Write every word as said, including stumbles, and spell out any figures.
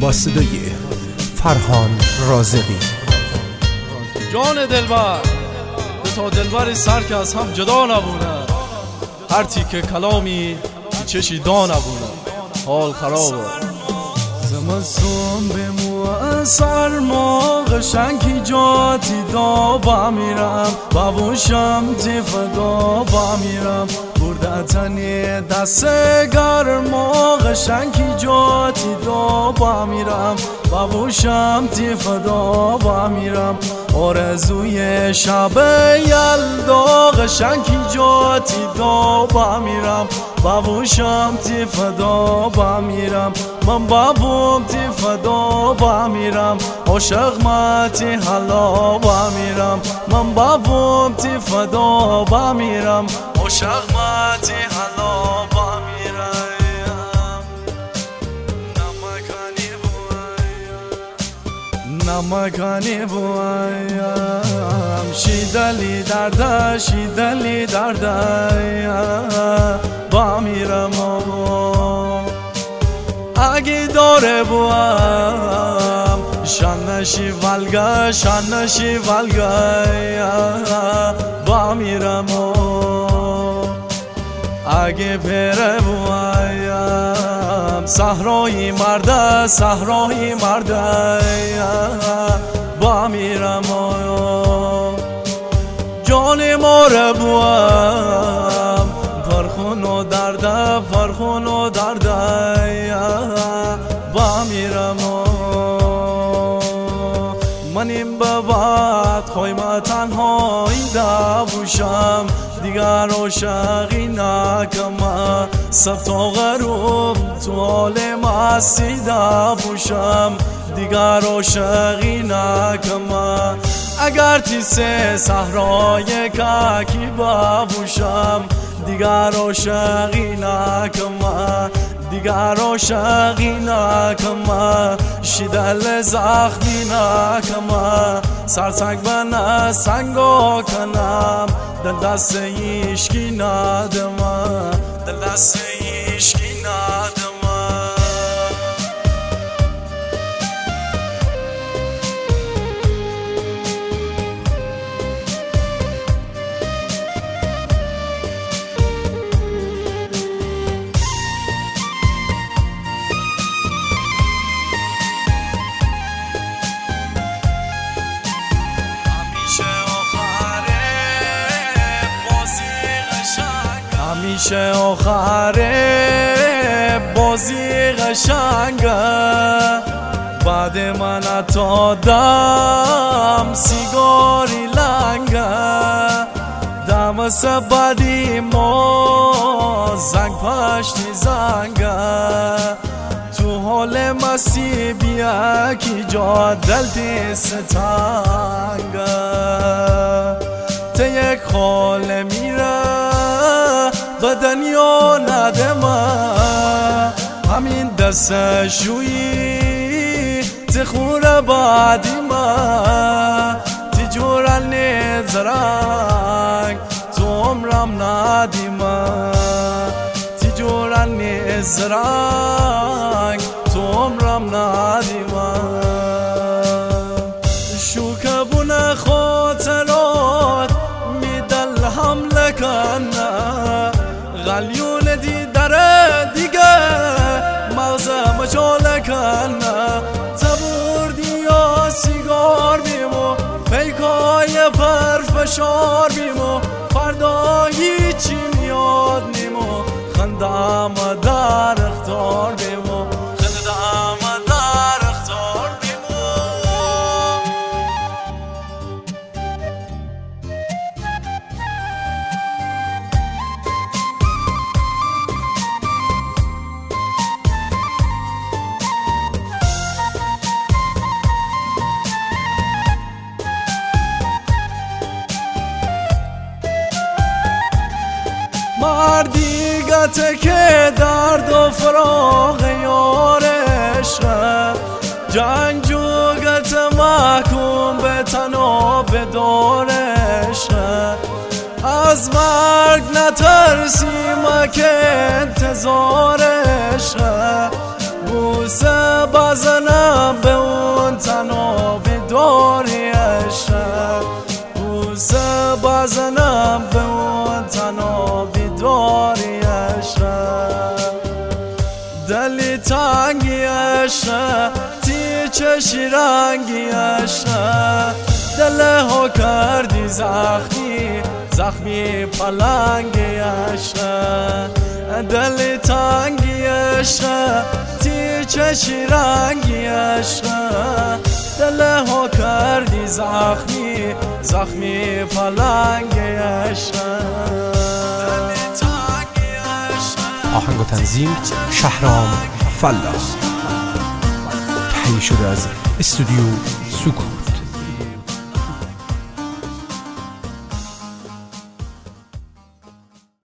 با صدای فرهان رازقی. جان دلبر به تا دلبر سر که از هم جدا نبونه، هر تیکه کلامی چشی دا نبونه، حال خرابه. زمستون به مو سرما قشنگی جاتی دا با میرم، بابوشم تفدا با میرم، بردتنی دست گرما قشنگی جاتی دا با میرم، بابوشم تفدا با میرم، آرزوی شب یلدا قشنگی جاتی دا با میرم، بابوشم تفدا با میرم، من بابوم تفدا با میرم، عاشق ماتی حالا با میرم، من بابوم تفدا با میرم، عاشق ماتی حالا با میرم. نمکانی بوایم نمکانی بوایم، شیدلی درده شیدلی درده با میرم. اگه داره بوام شنشی ولگه شنشی ولگه با میرم. اگه پره بوایم صحرای مرده صحرای مرده با میرم. جان ماره بوام پرخون و درده پرخون و درده با میرم. من این به بعد خواهیم تنهایی دبوشم، دیگر عاشقی نکم، سب تا غروب تو حال مستی دبوشم، دیگر عاشقی نکم. اگر تیسه صحرای ککی ببوشم، دیگر عاشقی نکم، دیگر عاشقی نکم، شیدل زخمی نکم، سرسنگ بنا سنگا کنم، دل دست ایشکی ندم، دل دست ایشکی ندم. همیشه آخره بازی قشنگه، بعد من تا دم سیگاری لنگه، دم سبدی ما زنگ پشتی زنگه، تو حال مستی بیا کی جا دل دیست تنگه، ته یک خاله میره بدن یا ندمه، همین دست شویی تخور بعدی ما، تجورل نیزرنگ تو عمرم ندیمه، تجورل نیزرنگ تو عمرم ندیمه. شوکه بونه خاطرات میدل حمله کنه، غلیون دی داره دیگه مغزم مچاله کنه، تبوردی یا سیگار بیمو پیکای پرفشار بیمو، فردا هیچی میاد نیمو، خندم در اختار بیمو، خندم در اختار بیمو. مردیگته که درد و فراغ یارشه، جنگجوگت محکوم به تنها به دارشه، از مرگ نترسیم که انتظارشه، بوسه بزنه بوسه بزنم به اون تنها بیداریشه، دلی تنگیشه تی چشی رنگیشه، دلهو کردی زخمی زخمی پلنگیشه، دلی تنگیشه تی چشی رنگیشه، دلهو کردی زخمی زخمی پلنگیشه. آهنگ و تنظیم شهرام فلاح، تهیه شده از استودیو سکون.